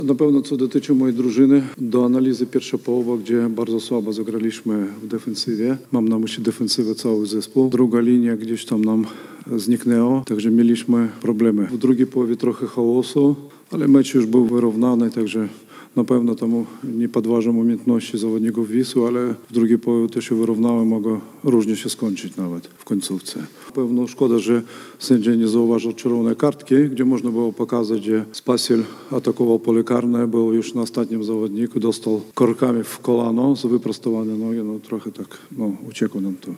Na pewno co dotyczy mojej drużyny, do analizy pierwsza połowa, gdzie bardzo słabo zagraliśmy w defensywie. Mam na myśli defensywę cały zespół. Druga linia gdzieś tam nam zniknęła, także mieliśmy problemy. W drugiej połowie trochę chaosu, ale mecz już był wyrównany, także na pewno tam nie podważam umiejętności zawodników Wisły, ale w drugiej połowie to się wyrównało, mogło różnie się skończyć nawet w końcówce. Na pewno szkoda, że sędzia nie zauważył czerwonej kartki, gdzie można było pokazać, że Spasiel atakował pole karne, był już na ostatnim zawodniku, dostał korkami w kolano z wyprostowanej nogi, trochę tak, uciekło nam to.